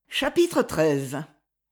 Chapitre 13.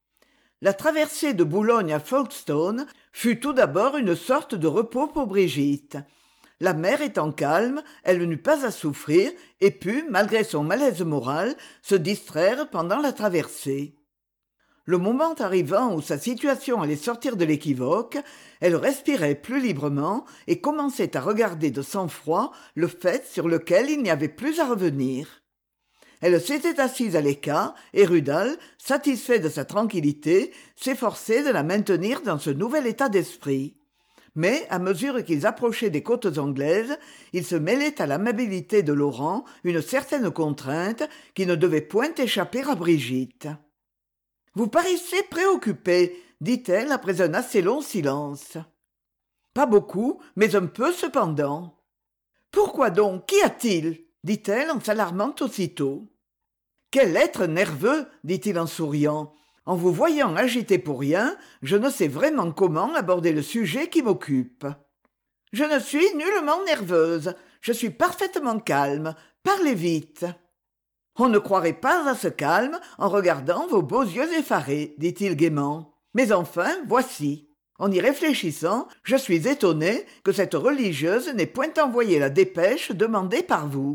La traversée de Boulogne à Folkestone fut tout d'abord une sorte de repos pour Brigitte. La mer étant calme, elle n'eut pas à souffrir et put, malgré son malaise moral, se distraire pendant la traversée. Le moment arrivant où sa situation allait sortir de l'équivoque, elle respirait plus librement et commençait à regarder de sang-froid le fait sur lequel il n'y avait plus à revenir. Elle s'était assise à l'écart, et Rudal, satisfait de sa tranquillité, s'efforçait de la maintenir dans ce nouvel état d'esprit. Mais, à mesure qu'ils approchaient des côtes anglaises, il se mêlait à l'amabilité de Laurent une certaine contrainte qui ne devait point échapper à Brigitte. « Vous paraissez préoccupée, dit-elle après un assez long silence. « Pas beaucoup, mais un peu cependant. »« Pourquoi donc? Qu'y a-t-il ?» dit-elle en s'alarmant aussitôt. « Quel être nerveux !» dit-il en souriant. « En vous voyant agité pour rien, je ne sais vraiment comment aborder le sujet qui m'occupe. »« Je ne suis nullement nerveuse, je suis parfaitement calme. Parlez vite. »« On ne croirait pas à ce calme en regardant vos beaux yeux effarés, dit-il gaiement. Mais enfin, voici. En y réfléchissant, je suis étonné que cette religieuse n'ait point envoyé la dépêche demandée par vous. »«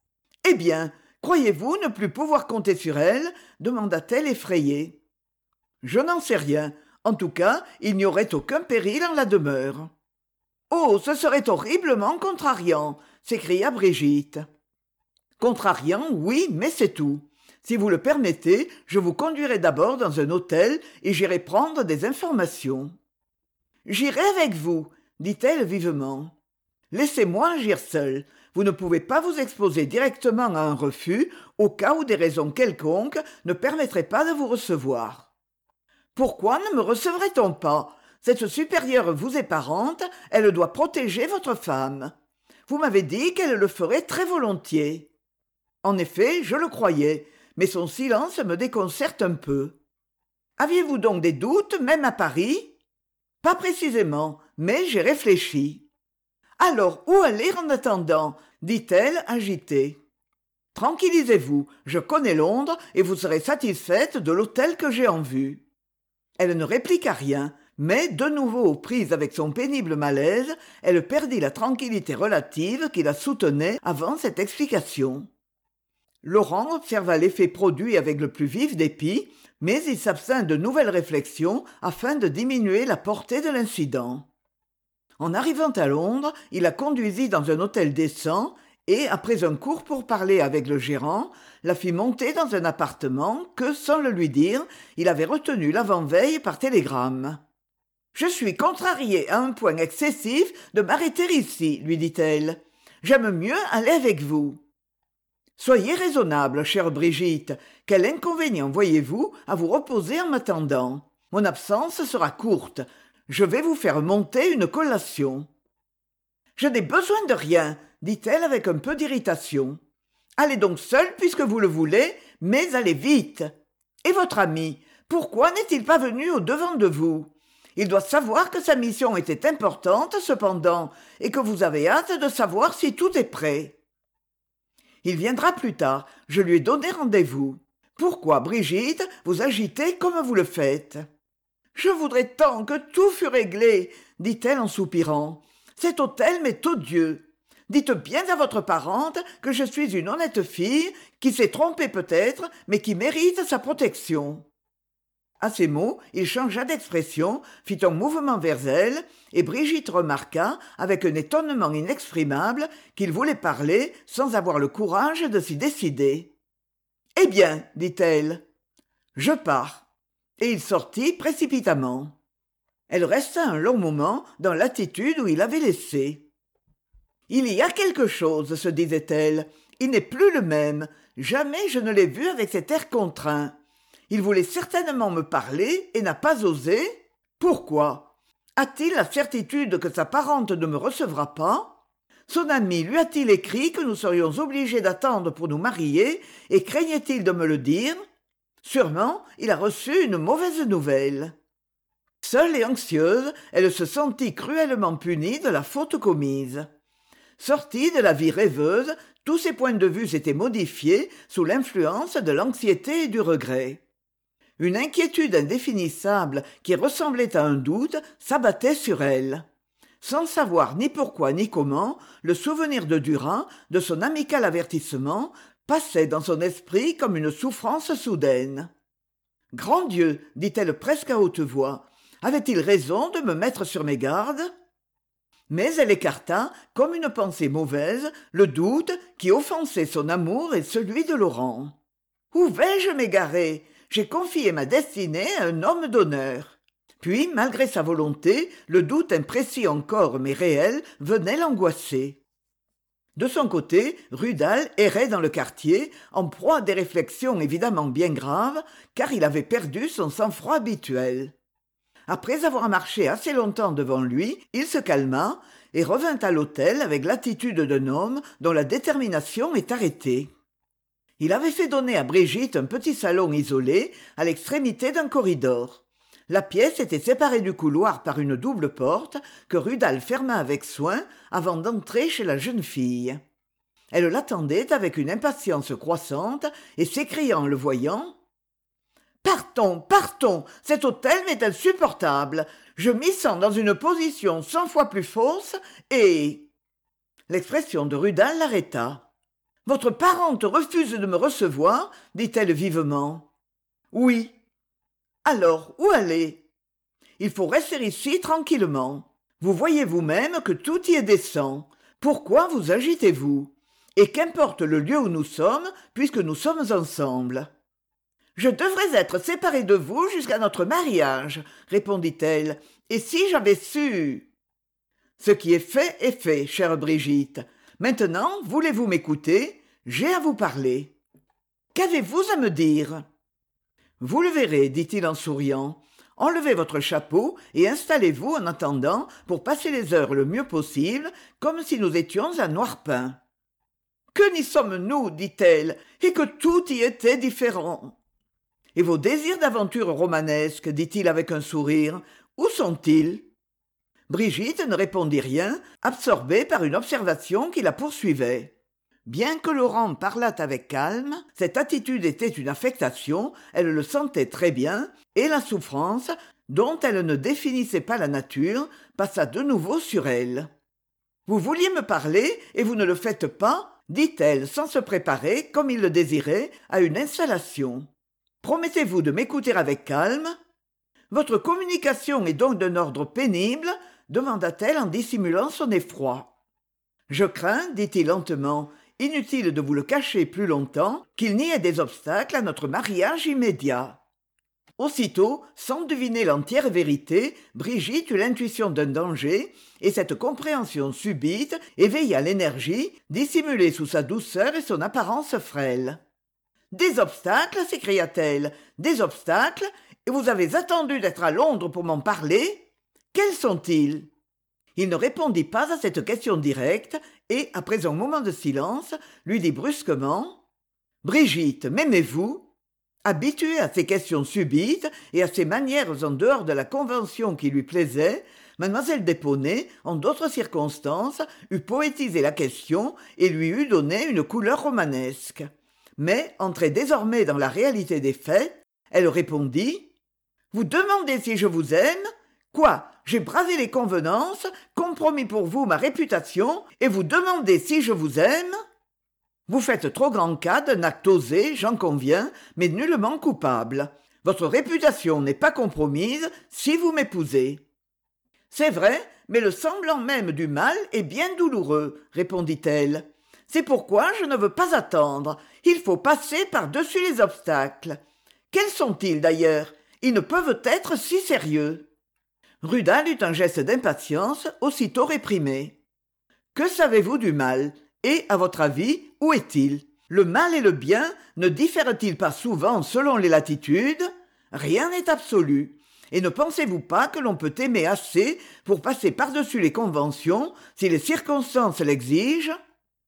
Eh bien, croyez-vous ne plus pouvoir compter sur elle ?» demanda-t-elle effrayée. « Je n'en sais rien. En tout cas, il n'y aurait aucun péril en la demeure. »« Oh, ce serait horriblement contrariant !» s'écria Brigitte. « Contrariant, oui, mais c'est tout. Si vous le permettez, je vous conduirai d'abord dans un hôtel et j'irai prendre des informations. »« J'irai avec vous, » dit-elle vivement. « Laissez-moi agir seule. Vous ne pouvez pas vous exposer directement à un refus au cas où des raisons quelconques ne permettraient pas de vous recevoir. »« Pourquoi ne me recevrait-on pas ? Cette supérieure vous est parente, elle doit protéger votre femme. Vous m'avez dit qu'elle le ferait très volontiers. » En effet, je le croyais, mais son silence me déconcerte un peu. « Aviez-vous donc des doutes, même à Paris ? » ?»« Pas précisément, mais j'ai réfléchi. »« Alors, où aller en attendant ?» dit-elle, agitée. « Tranquillisez-vous, je connais Londres et vous serez satisfaite de l'hôtel que j'ai en vue. » Elle ne répliqua rien, mais, de nouveau aux prises avec son pénible malaise, elle perdit la tranquillité relative qui la soutenait avant cette explication. Laurent observa l'effet produit avec le plus vif dépit, mais il s'abstint de nouvelles réflexions afin de diminuer la portée de l'incident. En arrivant à Londres, il la conduisit dans un hôtel décent et, après un court pourparler avec le gérant, la fit monter dans un appartement que, sans le lui dire, il avait retenu l'avant-veille par télégramme. « Je suis contrariée à un point excessif de m'arrêter ici, lui dit-elle. J'aime mieux aller avec vous. » « Soyez raisonnable, chère Brigitte. Quel inconvénient voyez-vous à vous reposer en m'attendant ? Mon absence sera courte. Je vais vous faire monter une collation. »« Je n'ai besoin de rien, » dit-elle avec un peu d'irritation. « Allez donc seule puisque vous le voulez, mais allez vite. Et votre ami, pourquoi n'est-il pas venu au-devant de vous ? Il doit savoir que sa mission était importante cependant, et que vous avez hâte de savoir si tout est prêt. » « Il viendra plus tard, je lui ai donné rendez-vous. Pourquoi, Brigitte, vous agitez comme vous le faites ? » « Je voudrais tant que tout fût réglé, » dit-elle en soupirant. « Cet hôtel m'est odieux. Dites bien à votre parente que je suis une honnête fille, qui s'est trompée peut-être, mais qui mérite sa protection. » À ces mots, il changea d'expression, fit un mouvement vers elle, et Brigitte remarqua, avec un étonnement inexprimable, qu'il voulait parler sans avoir le courage de s'y décider. « Eh bien, dit-elle, je pars. » Et il sortit précipitamment. Elle resta un long moment dans l'attitude où il l'avait laissée. « Il y a quelque chose, se disait-elle. Il n'est plus le même. Jamais je ne l'ai vu avec cet air contraint. Il voulait certainement me parler et n'a pas osé. Pourquoi ? A-t-il la certitude que sa parente ne me recevra pas ? Son ami lui a-t-il écrit que nous serions obligés d'attendre pour nous marier et craignait-il de me le dire ? Sûrement, il a reçu une mauvaise nouvelle. » Seule et anxieuse, elle se sentit cruellement punie de la faute commise. Sortie de la vie rêveuse, Tous ses points de vue s'étaient modifiés sous l'influence de l'anxiété et du regret. Une inquiétude indéfinissable qui ressemblait à un doute s'abattait sur elle. Sans savoir ni pourquoi ni comment, le souvenir de Durand, de son amical avertissement, passait dans son esprit comme une souffrance soudaine. « Grand Dieu !» dit-elle presque à haute voix, « avait-il raison de me mettre sur mes gardes ?» Mais elle écarta, comme une pensée mauvaise, le doute qui offensait son amour et celui de Laurent. « Où vais-je m'égarer ? J'ai confié ma destinée à un homme d'honneur. » Puis, malgré sa volonté, le doute imprécis encore mais réel venait l'angoisser. De son côté, Rudal errait dans le quartier, en proie à des réflexions évidemment bien graves, car il avait perdu son sang-froid habituel. Après avoir marché assez longtemps devant lui, il se calma et revint à l'hôtel avec l'attitude d'un homme dont la détermination est arrêtée. Il avait fait donner à Brigitte un petit salon isolé à l'extrémité d'un corridor. La pièce était séparée du couloir par une double porte que Rudal ferma avec soin avant d'entrer chez la jeune fille. Elle l'attendait avec une impatience croissante et s'écria en le voyant: « Partons, partons, cet hôtel m'est insupportable. Je m'y sens dans une position 100 fois plus fausse et... » L'expression de Rudal l'arrêta. « Votre parente refuse de me recevoir, dit-elle vivement. »« Oui. »« Alors, où aller ? » ?»« Il faut rester ici tranquillement. Vous voyez vous-même que tout y est décent. Pourquoi vous agitez-vous ? Et qu'importe le lieu où nous sommes, puisque nous sommes ensemble. »« Je devrais être séparée de vous jusqu'à notre mariage, » répondit-elle. « Et si j'avais su... » « Ce qui est fait, chère Brigitte. Maintenant, voulez-vous m'écouter ? J'ai à vous parler. »« Qu'avez-vous à me dire ?»« Vous le verrez, dit-il en souriant. Enlevez votre chapeau et installez-vous en attendant pour passer les heures le mieux possible, comme si nous étions à Noirpin. »« Que n'y sommes-nous, dit-elle, et que tout y était différent. »« Et vos désirs d'aventure romanesque, dit-il avec un sourire, où sont-ils ?» Brigitte ne répondit rien, absorbée par une observation qui la poursuivait. Bien que Laurent parlât avec calme, cette attitude était une affectation, elle le sentait très bien, et la souffrance, dont elle ne définissait pas la nature, passa de nouveau sur elle. « Vous vouliez me parler, et vous ne le faites pas ?» dit-elle sans se préparer, comme il le désirait, à une installation. « Promettez-vous de m'écouter avec calme ? Votre communication est donc d'un ordre pénible ? demanda-t-elle en dissimulant son effroi. « Je crains, dit-il lentement, inutile de vous le cacher plus longtemps, qu'il n'y ait des obstacles à notre mariage immédiat. » Aussitôt, sans deviner l'entière vérité, Brigitte eut l'intuition d'un danger, et cette compréhension subite éveilla l'énergie, dissimulée sous sa douceur et son apparence frêle. « Des obstacles » s'écria-t-elle. « Des obstacles ? Et vous avez attendu d'être à Londres pour m'en parler ? Quels sont-ils » Il ne répondit pas à cette question directe et, après un moment de silence, lui dit brusquement: « Brigitte, m'aimez-vous ?» Habituée à ces questions subites et à ces manières en dehors de la convention qui lui plaisaient, mademoiselle d'Éponay, en d'autres circonstances, eût poétisé la question et lui eût donné une couleur romanesque. Mais, entrée désormais dans la réalité des faits, elle répondit: « Vous demandez si je vous aime ? Quoi ? J'ai bravé les convenances, compromis pour vous ma réputation, et vous demandez si je vous aime ? Vous faites trop grand cas d'un acte osé, j'en conviens, mais nullement coupable. Votre réputation n'est pas compromise si vous m'épousez. »« C'est vrai, mais le semblant même du mal est bien douloureux, » répondit-elle. « C'est pourquoi je ne veux pas attendre. Il faut passer par-dessus les obstacles. Quels sont-ils d'ailleurs ? Ils ne peuvent être si sérieux. » Rudal eut un geste d'impatience, aussitôt réprimé. « Que savez-vous du mal ? Et, à votre avis, où est-il ? Le mal et le bien ne diffèrent-ils pas souvent selon les latitudes ? Rien n'est absolu. Et ne pensez-vous pas que l'on peut aimer assez pour passer par-dessus les conventions si les circonstances l'exigent ?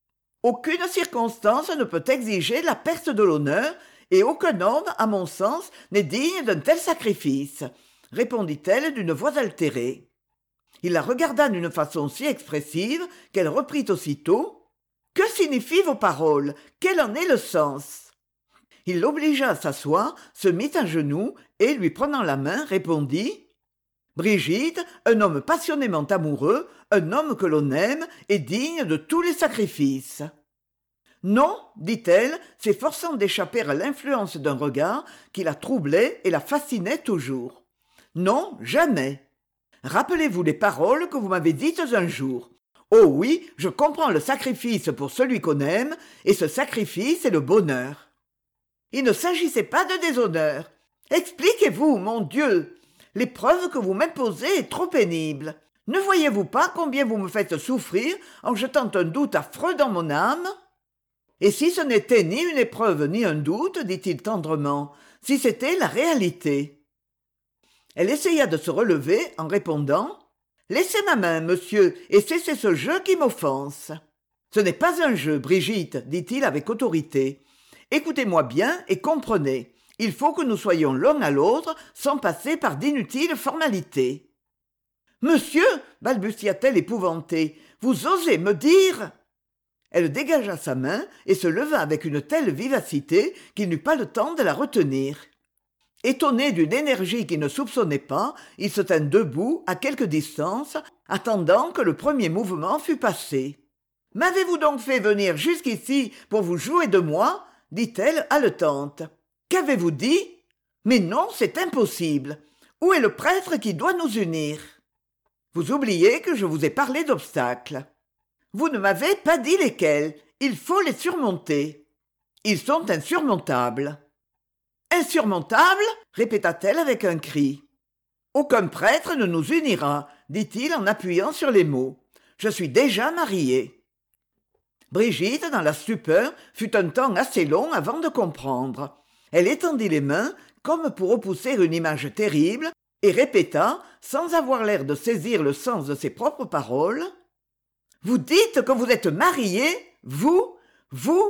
Aucune circonstance ne peut exiger la perte de l'honneur, et aucun homme, à mon sens, n'est digne d'un tel sacrifice, » répondit-elle d'une voix altérée. Il la regarda d'une façon si expressive qu'elle reprit aussitôt: Que signifient vos paroles? Quel en est le sens? Il l'obligea à s'asseoir, se mit à genoux et, lui prenant la main, répondit: Brigitte, un homme passionnément amoureux, un homme que l'on aime, est digne de tous les sacrifices. Non, dit-elle, s'efforçant d'échapper à l'influence d'un regard qui la troublait et la fascinait toujours. Non, jamais. Rappelez-vous les paroles que vous m'avez dites un jour. Oh oui, je comprends le sacrifice pour celui qu'on aime, et ce sacrifice est le bonheur. Il ne s'agissait pas de déshonneur. Expliquez-vous, mon Dieu. L'épreuve que vous m'imposez est trop pénible. Ne voyez-vous pas combien vous me faites souffrir en jetant un doute affreux dans mon âme? Et si ce n'était ni une épreuve ni un doute, dit-il tendrement, si c'était la réalité? Elle essaya de se relever en répondant: Laissez ma main, monsieur, et cessez ce jeu qui m'offense. Ce n'est pas un jeu, Brigitte, dit-il avec autorité. Écoutez-moi bien et comprenez. Il faut que nous soyons l'un à l'autre sans passer par d'inutiles formalités. Monsieur, balbutia-t-elle épouvantée, vous osez me dire... Elle dégagea sa main et se leva avec une telle vivacité qu'il n'eut pas le temps de la retenir. Étonné d'une énergie qu'il ne soupçonnait pas, il se tint debout à quelque distance, attendant que le premier mouvement fût passé. « M'avez-vous donc fait venir jusqu'ici pour vous jouer de moi ?» dit-elle haletante. « Qu'avez-vous dit ? Mais non, c'est impossible. Où est le prêtre qui doit nous unir ? Vous oubliez que je vous ai parlé d'obstacles. Vous ne m'avez pas dit lesquels. Il faut les surmonter. Ils sont insurmontables. » Insurmontables ? répéta-t-elle avec un cri. Aucun prêtre ne nous unira, dit-il en appuyant sur les mots. Je suis déjà marié. Brigitte, dans la stupeur, fut un temps assez long avant de comprendre. Elle étendit les mains, comme pour repousser une image terrible, et répéta, sans avoir l'air de saisir le sens de ses propres paroles: « Vous dites que vous êtes marié, vous marié ?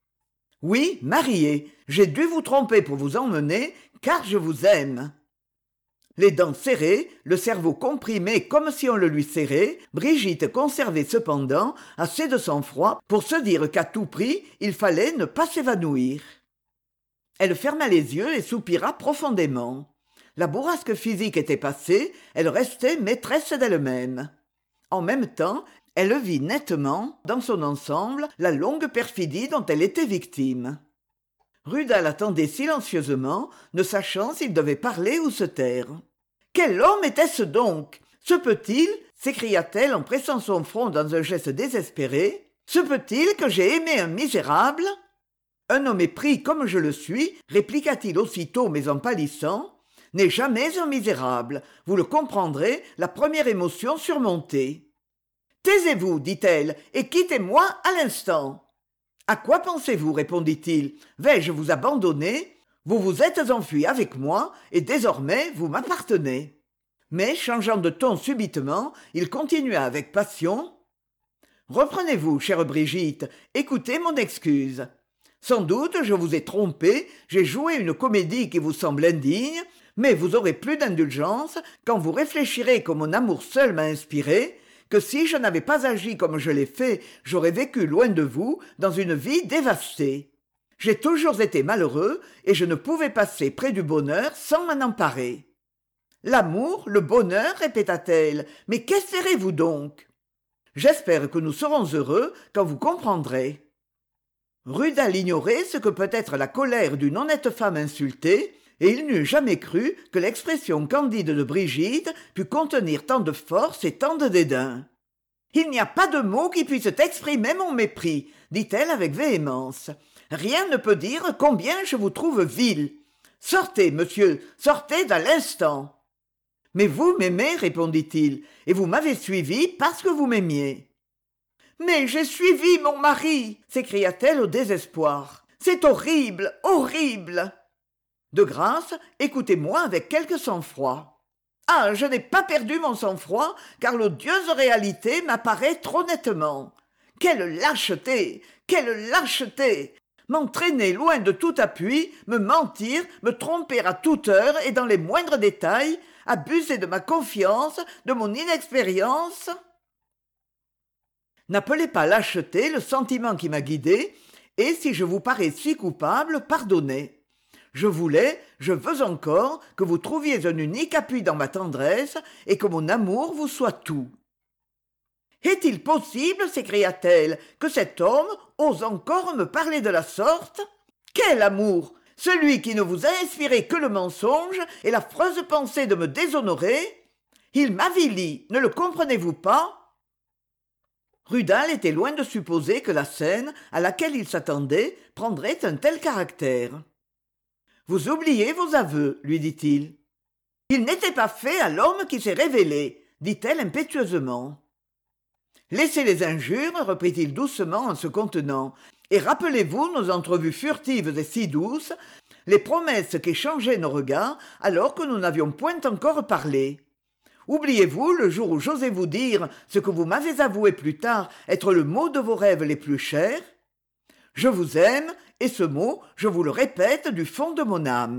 Oui, marié. J'ai dû vous tromper pour vous emmener, car je vous aime. » Les dents serrées, le cerveau comprimé comme si on le lui serrait, Brigitte conservait cependant assez de sang-froid pour se dire qu'à tout prix, il fallait ne pas s'évanouir. Elle ferma les yeux et soupira profondément. La bourrasque physique était passée, elle restait maîtresse d'elle-même. En même temps, elle vit nettement, dans son ensemble, la longue perfidie dont elle était victime. Rudel l'attendait silencieusement, ne sachant s'il devait parler ou se taire. « Quel homme était-ce donc ? Se peut-il, s'écria-t-elle en pressant son front dans un geste désespéré, se peut-il que j'ai aimé un misérable ? Un homme épris comme je le suis, répliqua-t-il aussitôt mais en pâlissant, n'est jamais un misérable, vous le comprendrez, la première émotion surmontée. Taisez-vous, dit-elle, et quittez-moi à l'instant. À quoi pensez-vous, répondit-il. Vais-je vous abandonner ? Vous vous êtes enfui avec moi, et désormais vous m'appartenez. Mais, changeant de ton subitement, il continua avec passion. Reprenez-vous, chère Brigitte, écoutez mon excuse. Sans doute je vous ai trompé, j'ai joué une comédie qui vous semble indigne, mais vous aurez plus d'indulgence quand vous réfléchirez que mon amour seul m'a inspiré, que si je n'avais pas agi comme je l'ai fait, j'aurais vécu loin de vous, dans une vie dévastée. J'ai toujours été malheureux, et je ne pouvais passer près du bonheur sans m'en emparer. L'amour, le bonheur, répéta-t-elle, mais qu'espérez-vous donc ? J'espère que nous serons heureux quand vous comprendrez. Rudel ignorait ce que peut être la colère d'une honnête femme insultée, et il n'eût jamais cru que l'expression candide de Brigitte pût contenir tant de force et tant de dédain. « Il n'y a pas de mot qui puisse exprimer mon mépris, » dit-elle avec véhémence. « Rien ne peut dire combien je vous trouve vil. Sortez, monsieur, sortez à l'instant. »« Mais vous m'aimez, répondit-il, et vous m'avez suivi parce que vous m'aimiez. »« Mais j'ai suivi mon mari !» s'écria-t-elle au désespoir. « C'est horrible, horrible !» De grâce, écoutez-moi avec quelque sang-froid. Ah, je n'ai pas perdu mon sang-froid, car l'odieuse réalité m'apparaît trop nettement. Quelle lâcheté! Quelle lâcheté! M'entraîner loin de tout appui, me mentir, me tromper à toute heure et dans les moindres détails, abuser de ma confiance, de mon inexpérience. N'appelez pas lâcheté le sentiment qui m'a guidé, et si je vous parais si coupable, pardonnez. Je voulais, je veux encore, que vous trouviez un unique appui dans ma tendresse, et que mon amour vous soit tout. Est-il possible, s'écria-t-elle, que cet homme ose encore me parler de la sorte? Quel amour! Celui qui ne vous a inspiré que le mensonge et l'affreuse pensée de me déshonorer? Il m'avilit, ne le comprenez-vous pas? Rudal était loin de supposer que la scène, à laquelle il s'attendait, prendrait un tel caractère. « Vous oubliez vos aveux, lui dit-il. »« Ils n'étaient pas faits à l'homme qui s'est révélé, » dit-elle impétueusement. « Laissez les injures, reprit-il doucement en se contenant, et rappelez-vous nos entrevues furtives et si douces, les promesses qu'échangeaient nos regards alors que nous n'avions point encore parlé. Oubliez-vous le jour où j'osais vous dire ce que vous m'avez avoué plus tard être le mot de vos rêves les plus chers? Je vous aime, et ce mot, je vous le répète du fond de mon âme. »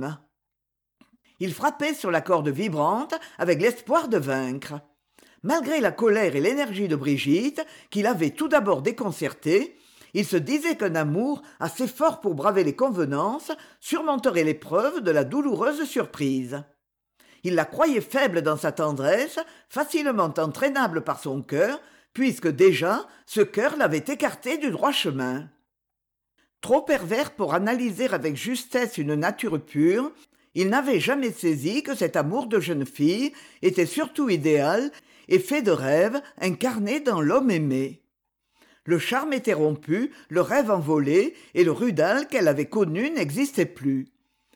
Il frappait sur la corde vibrante avec l'espoir de vaincre. Malgré la colère et l'énergie de Brigitte, qui l'avaient tout d'abord déconcerté, il se disait qu'un amour assez fort pour braver les convenances surmonterait l'épreuve de la douloureuse surprise. Il la croyait faible dans sa tendresse, facilement entraînable par son cœur, puisque déjà ce cœur l'avait écarté du droit chemin. Trop pervers pour analyser avec justesse une nature pure, il n'avait jamais saisi que cet amour de jeune fille était surtout idéal et fait de rêves incarnés dans l'homme aimé. Le charme était rompu, le rêve envolé, et le Rudal qu'elle avait connu n'existait plus.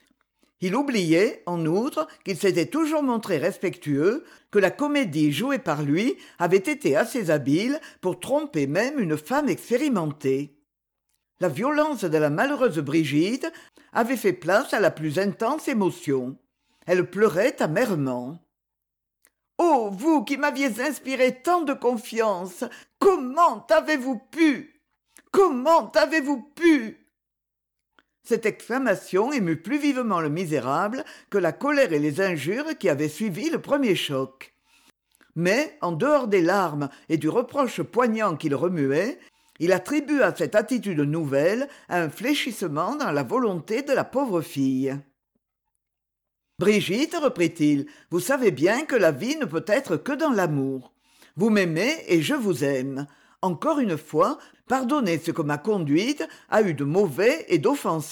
Il oubliait, en outre, qu'il s'était toujours montré respectueux, que la comédie jouée par lui avait été assez habile pour tromper même une femme expérimentée. La violence de la malheureuse Brigitte avait fait place à la plus intense émotion. Elle pleurait amèrement. « Oh, vous qui m'aviez inspiré tant de confiance, comment avez-vous pu? Comment avez-vous pu ?» Cette exclamation émut plus vivement le misérable que la colère et les injures qui avaient suivi le premier choc. Mais, en dehors des larmes et du reproche poignant qui le remuait, il attribua cette attitude nouvelle à un fléchissement dans la volonté de la pauvre fille. « Brigitte, reprit-il, vous savez bien que la vie ne peut être que dans l'amour. Vous m'aimez et je vous aime. Encore une fois, pardonnez ce que ma conduite a eu de mauvais et d'offensant. »«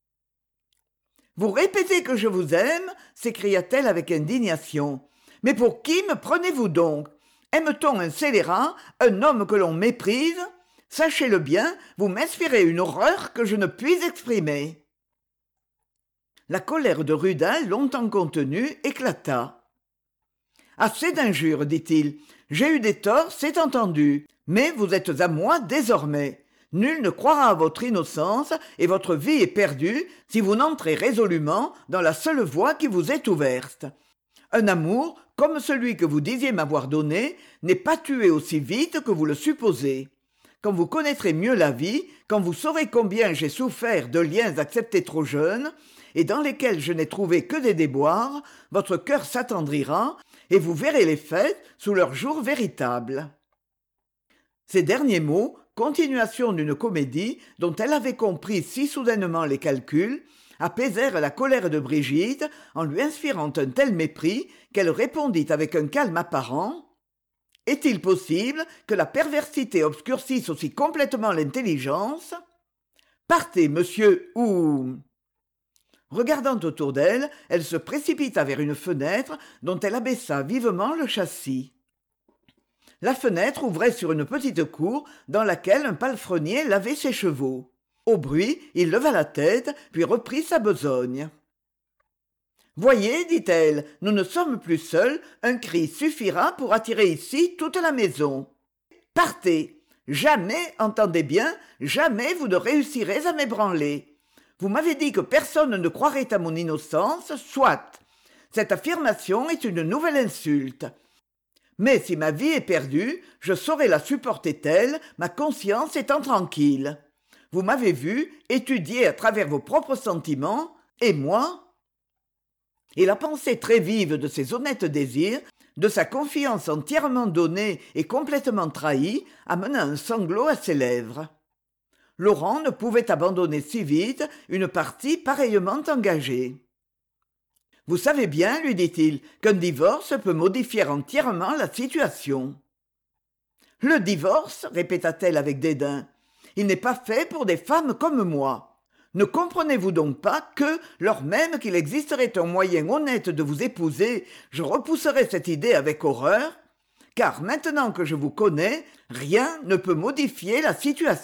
Vous répétez que je vous aime » s'écria-t-elle avec indignation. « Mais pour qui me prenez-vous donc? Aime-t-on un scélérat, un homme que l'on méprise? Sachez-le bien, vous m'inspirez une horreur que je ne puis exprimer. » La colère de Rudal, longtemps contenue, éclata. « Assez d'injures, dit-il. J'ai eu des torts, c'est entendu. Mais vous êtes à moi désormais. Nul ne croira à votre innocence et votre vie est perdue si vous n'entrez résolument dans la seule voie qui vous est ouverte. Un amour, comme celui que vous disiez m'avoir donné, n'est pas tué aussi vite que vous le supposez. Quand vous connaîtrez mieux la vie, quand vous saurez combien j'ai souffert de liens acceptés trop jeunes, et dans lesquels je n'ai trouvé que des déboires, votre cœur s'attendrira, et vous verrez les faits sous leur jour véritable. » Ces derniers mots, continuation d'une comédie dont elle avait compris si soudainement les calculs, apaisèrent la colère de Brigitte en lui inspirant un tel mépris qu'elle répondit avec un calme apparent. « Est-il possible que la perversité obscurcisse aussi complètement l'intelligence? Partez, monsieur, ou... » Regardant autour d'elle, elle se précipita vers une fenêtre dont elle abaissa vivement le châssis. La fenêtre ouvrait sur une petite cour dans laquelle un palefrenier lavait ses chevaux. Au bruit, il leva la tête, puis reprit sa besogne. « Voyez, dit-elle, nous ne sommes plus seuls, un cri suffira pour attirer ici toute la maison. Partez! Jamais, entendez bien, jamais vous ne réussirez à m'ébranler. Vous m'avez dit que personne ne croirait à mon innocence, soit. Cette affirmation est une nouvelle insulte. Mais si ma vie est perdue, je saurai la supporter telle, ma conscience étant tranquille. Vous m'avez vu, étudié à travers vos propres sentiments, et moi... » Et la pensée très vive de ses honnêtes désirs de sa confiance entièrement donnée et complètement trahie, amena un sanglot à ses lèvres. Laurent ne pouvait abandonner si vite une partie pareillement engagée. « Vous savez bien, lui dit-il, qu'un divorce peut modifier entièrement la situation. »« Le divorce, répéta-t-elle avec dédain, il n'est pas fait pour des femmes comme moi. Ne comprenez-vous donc pas que, lors même qu'il existerait un moyen honnête de vous épouser, je repousserais cette idée avec horreur ? Car maintenant que je vous connais, rien ne peut modifier la situation. »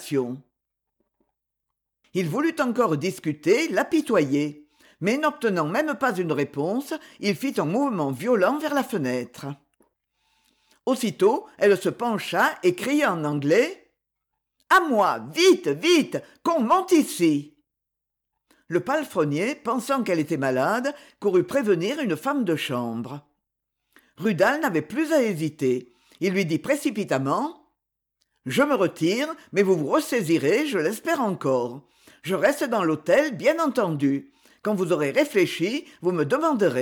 Il voulut encore discuter, l'apitoyer, mais n'obtenant même pas une réponse, il fit un mouvement violent vers la fenêtre. Aussitôt, elle se pencha et cria en anglais « À moi, vite, vite, qu'on monte ici !» Le palefrenier, pensant qu'elle était malade, courut prévenir une femme de chambre. Rudal n'avait plus à hésiter. Il lui dit précipitamment « Je me retire, mais vous vous ressaisirez, je l'espère encore. Je reste dans l'hôtel, bien entendu. Quand vous aurez réfléchi, vous me demanderez. »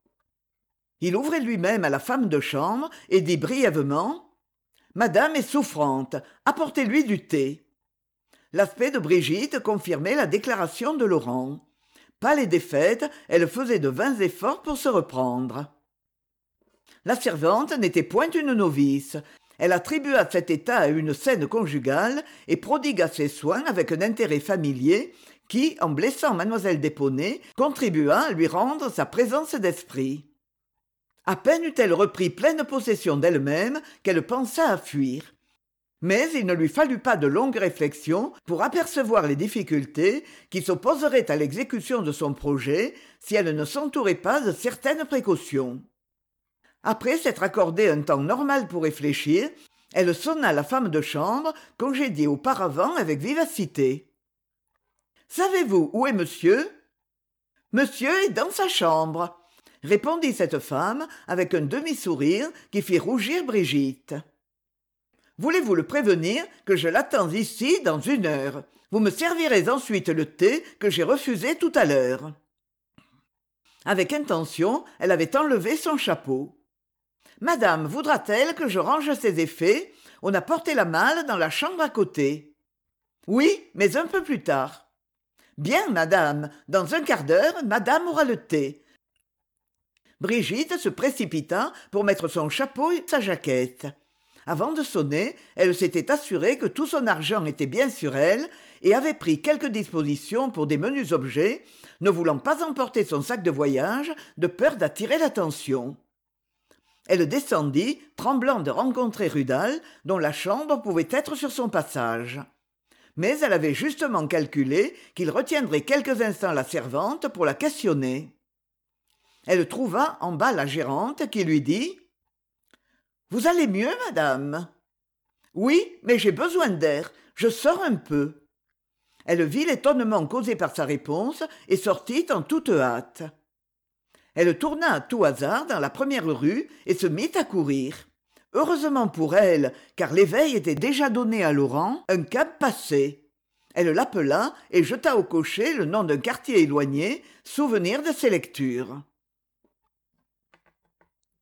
Il ouvrit lui-même à la femme de chambre et dit brièvement « Madame est souffrante, apportez-lui du thé. » L'aspect de Brigitte confirmait la déclaration de Laurent. Pâle et défaite, elle faisait de vains efforts pour se reprendre. La servante n'était point une novice. Elle attribua cet état à une scène conjugale et prodigua ses soins avec un intérêt familier qui, en blessant mademoiselle d'Éponay, contribua à lui rendre sa présence d'esprit. À peine eut-elle repris pleine possession d'elle-même qu'elle pensa à fuir. Mais il ne lui fallut pas de longues réflexions pour apercevoir les difficultés qui s'opposeraient à l'exécution de son projet si elle ne s'entourait pas de certaines précautions. Après s'être accordé un temps normal pour réfléchir, elle sonna la femme de chambre, congédiée auparavant avec vivacité. « Savez-vous où est monsieur ?»« Monsieur est dans sa chambre, » répondit cette femme avec un demi-sourire qui fit rougir Brigitte. Voulez-vous le prévenir que je l'attends ici dans 1 heure. Vous me servirez ensuite le thé que j'ai refusé tout à l'heure. » Avec intention, elle avait enlevé son chapeau. « Madame voudra-t-elle que je range ses effets ? On a porté la malle dans la chambre à côté. »« Oui, mais un peu plus tard. »« Bien, madame, dans 1 quart d'heure, madame aura le thé. » Brigitte se précipita pour mettre son chapeau et sa jaquette. Avant de sonner, elle s'était assurée que tout son argent était bien sur elle et avait pris quelques dispositions pour des menus objets, ne voulant pas emporter son sac de voyage de peur d'attirer l'attention. Elle descendit, tremblant de rencontrer Rudal, dont la chambre pouvait être sur son passage. Mais elle avait justement calculé qu'il retiendrait quelques instants la servante pour la questionner. Elle trouva en bas la gérante qui lui dit « Vous allez mieux, madame ?»« Oui, mais j'ai besoin d'air. Je sors un peu. » Elle vit l'étonnement causé par sa réponse et sortit en toute hâte. Elle tourna à tout hasard dans la première rue et se mit à courir. Heureusement pour elle, car l'éveil était déjà donné à Laurent, un cab passait. Elle l'appela et jeta au cocher le nom d'un quartier éloigné, souvenir de ses lectures.